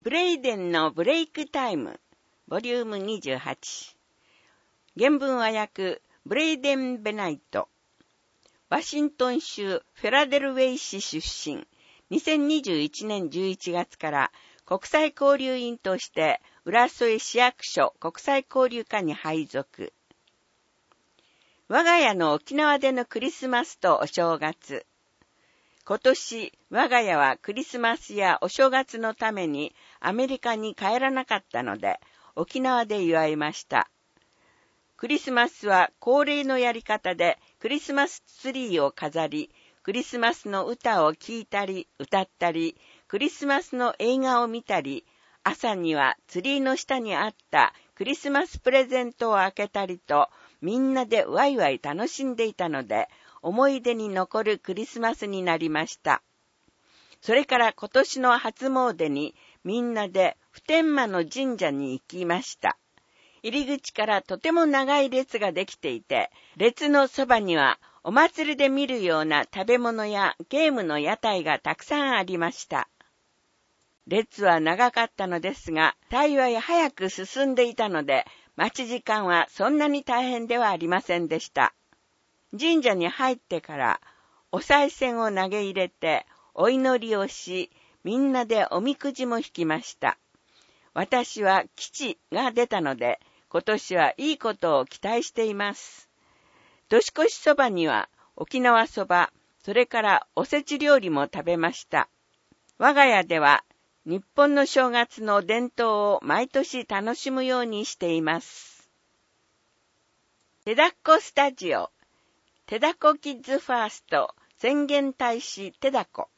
ブレイデンのブレイクタイム、ボリューム28。原文は訳、ブレイデン・ベナイト。ワシントン州フェラデルウェイ市出身。2021年11月から国際交流員として浦添市役所国際交流課に配属。我が家の沖縄でのクリスマスとお正月。今年、我が家はクリスマスやお正月のためにアメリカに帰らなかったので、沖縄で祝いました。クリスマスは恒例のやり方でクリスマスツリーを飾り、クリスマスの歌を聴いたり歌ったり、クリスマスの映画を見たり、朝にはツリーの下にあったクリスマスプレゼントを開けたりと、みんなでワイワイ楽しんでいたので、思い出に残るクリスマスになりました。それから今年の初詣にみんなで普天間の神社に行きました。入り口からとても長い列ができていて、列のそばにはお祭りで見るような食べ物やゲームの屋台がたくさんありました。列は長かったのですが、幸い早く進んでいたので、待ち時間はそんなに大変ではありませんでした。神社に入ってからお賽銭を投げ入れてお祈りをし、みんなでおみくじも引きました。私は吉が出たので、今年はいいことを期待しています。年越しそばには沖縄そば、それからおせち料理も食べました。我が家では日本の正月の伝統を毎年楽しむようにしています。手だっこスタジオ、手だこキッズファースト宣言大使手だこ。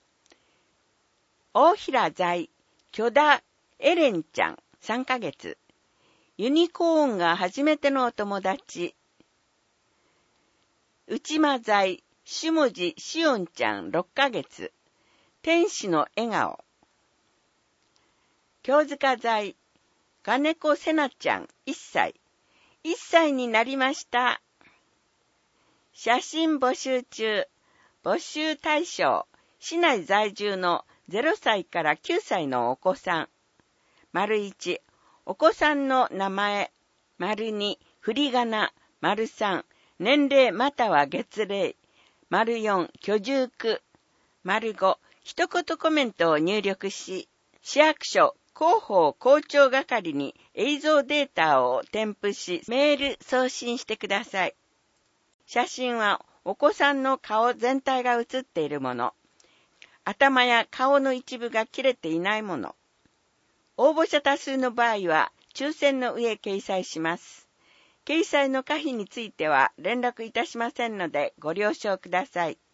大平在、許田エレンちゃん3ヶ月。ユニコーンが初めてのお友達。内間在、下地しおんちゃん6ヶ月。天使の笑顔。京塚在、金子せなちゃん1歳。1歳になりました。写真募集中。募集対象。市内在住の0歳から9歳のお子さん。1、お子さんの名前。2、振り仮名。3、年齢または月齢。4、居住区。5、一言コメントを入力し、市役所広報校長係に映像データを添付し、メール送信してください。写真はお子さんの顔全体が写っているもの。頭や顔の一部が切れていないもの。応募者多数の場合は抽選の上掲載します。掲載の可否については連絡いたしませんのでご了承ください。